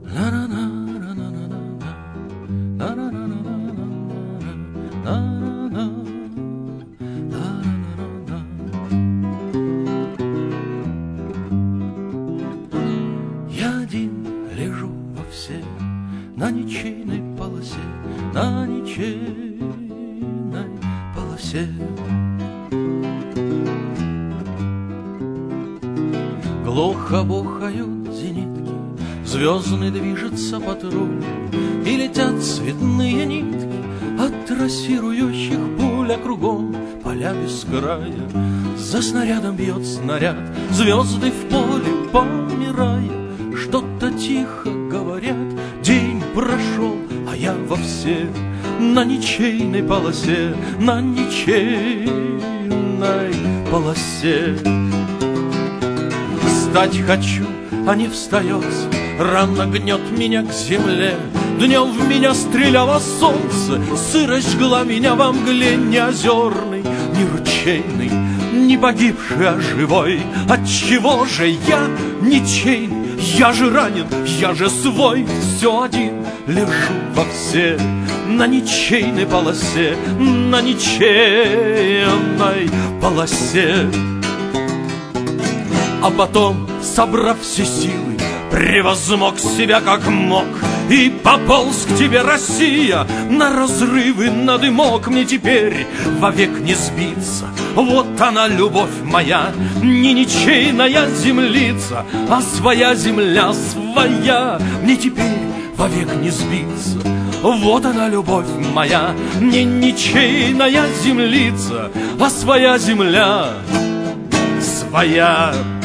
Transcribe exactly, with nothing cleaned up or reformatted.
Я один лежу во все на ничейной полосе, на ничейной полосе. Глухо бухают зенитки, звездный движется патруль, и летят цветные нитки от трассирующих пуль, а кругом поля без края. За снарядом бьет снаряд, звезды в поле помирая, что-то тихо говорят. День прошел, а я во все на ничейной полосе, на ничейной полосе. Встать хочу, а не встается, рано гнет меня к земле. Днем в меня стреляло солнце, сырость жгла меня во мгле. Не озерный, не ручейный, не погибший, а живой. Отчего же я ничейный? Я же ранен, я же свой. Все один лежу во все на ничейной полосе, на ничейной полосе. А потом, собрав все силы, превозмог себя как мог и пополз к тебе, Россия, на разрывы, на дымок. Мне теперь вовек не сбиться, вот она, любовь моя, не ничейная землица, а своя земля, своя. Мне теперь вовек не сбиться, вот она, любовь моя, не ничейная землица, а своя земля, своя.